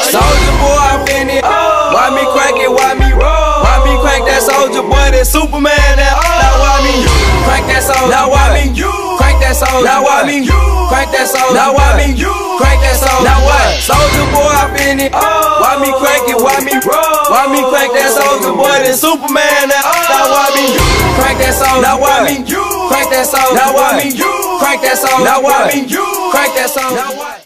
Soulja Boy, I finna. Why me crank it? Why me roll? Why me crank that Soulja Boy? That Superman? That now why me crank that Soulja? Now why me crank that Soulja? Now why me crank that Soulja? Now why me crank that Soulja? Now what? Soulja Boy, I finna. Why me crank it? Why me roll? Why me crank that Soulja Boy? That Superman? That now why me crank that Soulja? Now why me crank that Soulja? Now why me crank that Soulja? Now why me crank that Soulja? Now what?